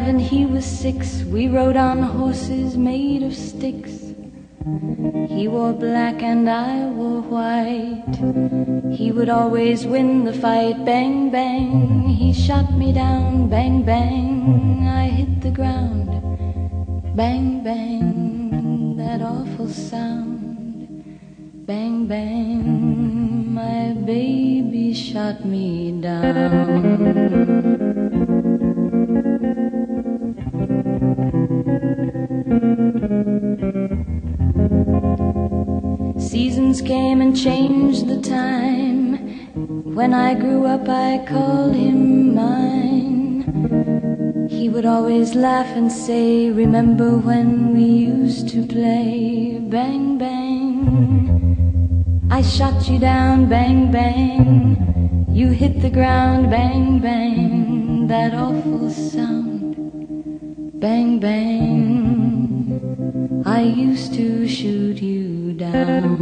and he was 6. We rode on horses made of sticks. He wore black and I wore white. He would always win the fight. Bang, bang, he shot me down. Bang, bang, I hit the ground. Bang, bang, that awful sound. Bang, bang, my baby shot me down. Seasons came and changed the time. When I grew up I called him mine. He would always laugh and say, remember when we used to play? Bang, bang, I shot you down. Bang, bang, you hit the ground. Bang, bang, that awful sound. Bang, bang, I used to shoot you down.